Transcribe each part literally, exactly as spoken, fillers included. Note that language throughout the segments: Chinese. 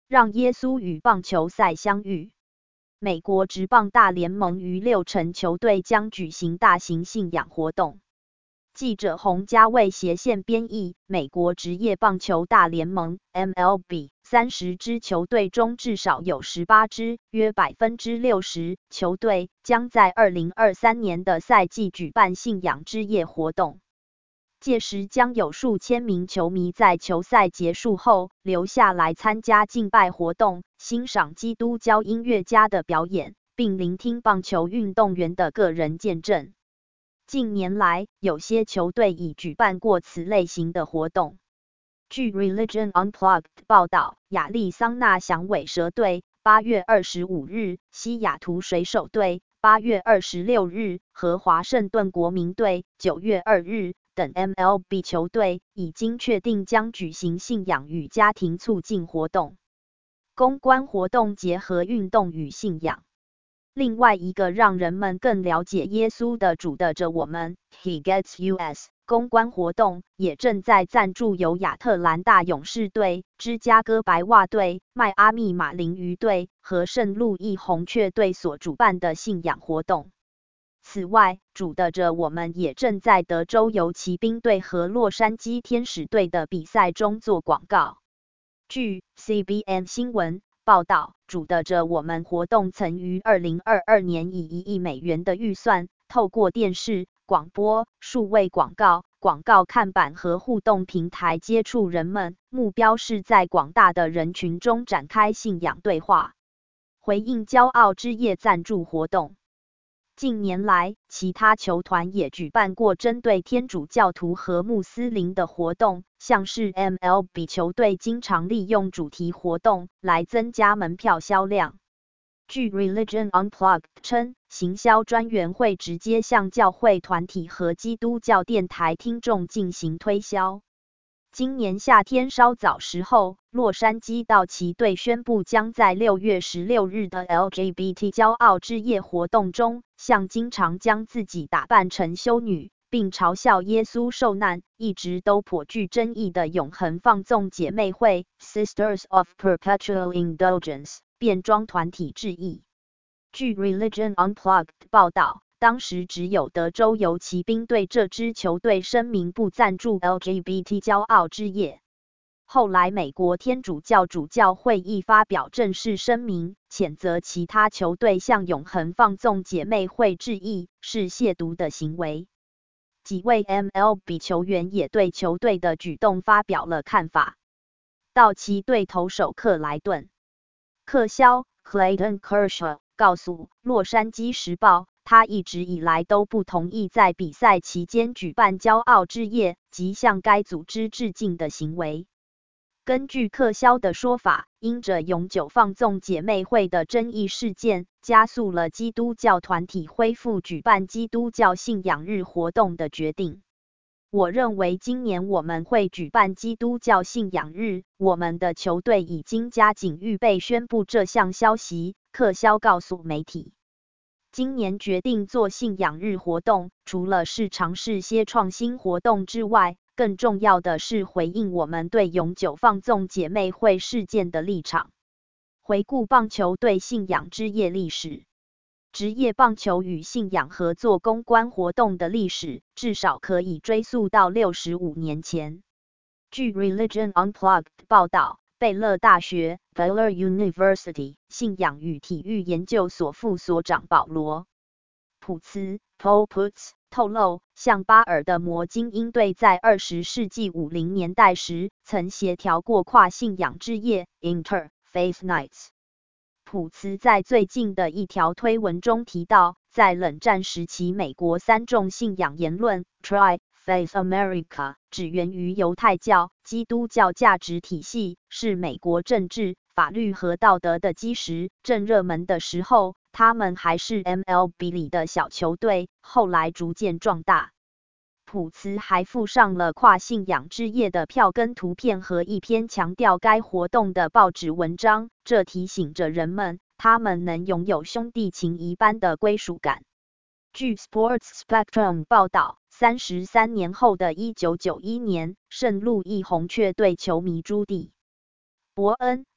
让耶稣与棒球赛相遇。美国职棒大联盟于六成球队将举行大型信仰活动。记者洪家卫斜线编译，美国职业棒球大联盟 M L B 三十支球队中至少有十八支，约 百分之六十 球队将在二零二三年的赛季举办信仰之夜活动。届时将有数千名球迷在球赛结束后留下来参加敬拜活动，欣赏基督教音乐家的表演，并聆听棒球运动员的个人见证。近年来，有些球队已举办过此类型的活动。据 Religion Unplugged 报道，亚利桑那响尾蛇队八月二十五日、西雅图水手队八月二十六日和华盛顿国民队九月二日等 M L B 球队已经确定将举行信仰与家庭促进活动。公关活动结合运动与信仰。另外一个让人们更了解耶稣的主的着我们 He Gets Us 公关活动也正在赞助由亚特兰大勇士队、芝加哥白袜队、迈阿密马林鱼队和圣路易红雀队所主办的信仰活动。此外，主的着我们也正在德州游骑兵队和洛杉矶天使队的比赛中做广告。据 C B N 新闻报道，主的着我们活动曾于二零二二年以一亿美元的预算，透过电视、广播、数位广告、广告看板和互动平台接触人们，目标是在广大的人群中展开信仰对话。回应骄傲之夜赞助活动。近年来，其他球团也举办过针对天主教徒和穆斯林的活动，像是 M L B 球队经常利用主题活动来增加门票销量。据 Religion Unplugged 称，行销专员会直接向教会团体和基督教电台听众进行推销。今年夏天稍早时候，洛杉矶道奇队宣布将在六月十六日的 L G B T 骄傲之夜活动中，向经常将自己打扮成修女，并嘲笑耶稣受难，一直都颇具争议的永恒放纵姐妹会 Sisters of Perpetual Indulgence 变装团体致意。据 Religion Unplugged 报道，当时只有德州游骑兵队这支球队声明不赞助 L G B T 骄傲之夜。后来美国天主教主教会议发表正式声明，谴责其他球队向永恒放纵姐妹会致意，是亵渎的行为。几位 M L B 球员也对球队的举动发表了看法。道奇队投手克莱顿·克肖 Clayton Kershaw 告诉洛杉矶时报，他一直以来都不同意在比赛期间举办骄傲之夜及向该组织致敬的行为。根据克肖的说法，因着永久放纵姐妹会的争议事件，加速了基督教团体恢复举办基督教信仰日活动的决定。我认为今年我们会举办基督教信仰日，我们的球队已经加紧预备宣布这项消息，克肖告诉媒体。今年决定做信仰日活动，除了是尝试些创新活动之外，更重要的是回应我们对永久放纵姐妹会事件的立场。回顾棒球队信仰之夜历史。职业棒球与信仰合作公关活动的历史，至少可以追溯到六十五年前。据 Religion Unplugged 报道，贝勒大学 Baylor University 信仰与体育研究所副所长保罗·普茨 Paul Putz 透露，像巴尔的摩精英队在二十世纪五零年代时，曾协调过跨信仰之夜 Inter-Faith Nights。普茨在最近的一条推文中提到，在冷战时期美国三种信仰言论 Tri-Faith America 只源于犹太教、基督教价值体系，是美国政治、法律和道德的基石。正热门的时候，他们还是 M L B 里的小球队，后来逐渐壮大。普茨还附上了跨信仰之夜的票根图片和一篇强调该活动的报纸文章，这提醒着人们，他们能拥有兄弟情谊般的归属感。据 Sports Spectrum 报道，三十三年后的一九九一年，圣路易红雀队球迷朱蒂·伯恩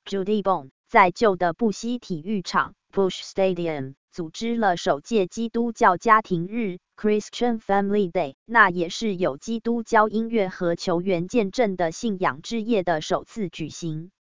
Judy Bone 在旧的布希体育场 Bush Stadium 组织了首届基督教家庭日 Christian Family Day， 那也是有基督教音乐和球员见证的信仰之夜的首次举行。